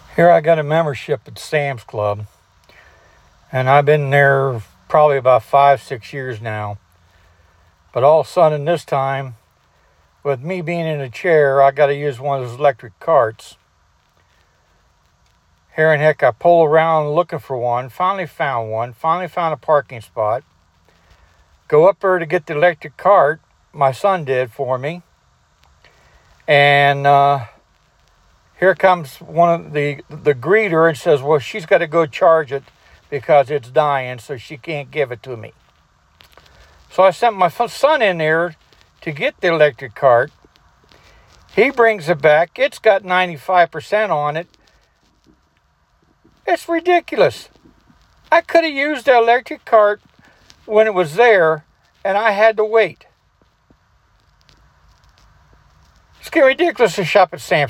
Here I got a membership at Sam's Club, and I've been there probably about 5, 6 years now. But all of a sudden this time, with me being in a chair, I got to use one of those electric carts. Here in heck, I pull around looking for one, finally found one, finally found a parking spot. Go up there to get the electric cart, my son did for me. And here comes one of the greeter and says, well, she's got to go charge it because it's dying, so she can't give it to me. So I sent my son in there to get the electric cart. He brings it back. It's got 95% on it. It's ridiculous. I could have used the electric cart when it was there, and I had to wait. It's getting ridiculous to shop at Sam's.